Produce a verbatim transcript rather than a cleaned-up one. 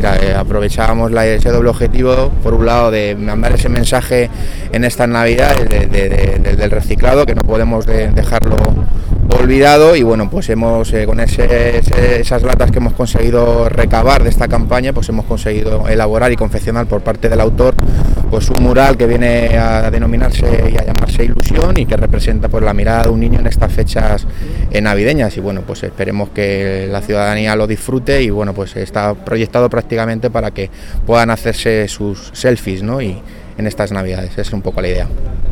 mira, eh, aprovechábamos la, ese doble objetivo, por un lado de mandar ese mensaje en estas navidades de, de, de, de, del reciclado, que no podemos de, dejarlo olvidado, y bueno, pues hemos eh, con ese, ese, esas latas que hemos conseguido recabar de esta campaña, pues hemos conseguido elaborar y confeccionar por parte del autor pues un mural que viene a denominarse y a llamarse Ilusión, y que representa pues la mirada de un niño en estas fechas eh, navideñas, y bueno, pues esperemos que la ciudadanía lo disfrute, y bueno, pues está proyectado prácticamente para que puedan hacerse sus selfies, ¿no? Y en estas navidades, esa es un poco la idea.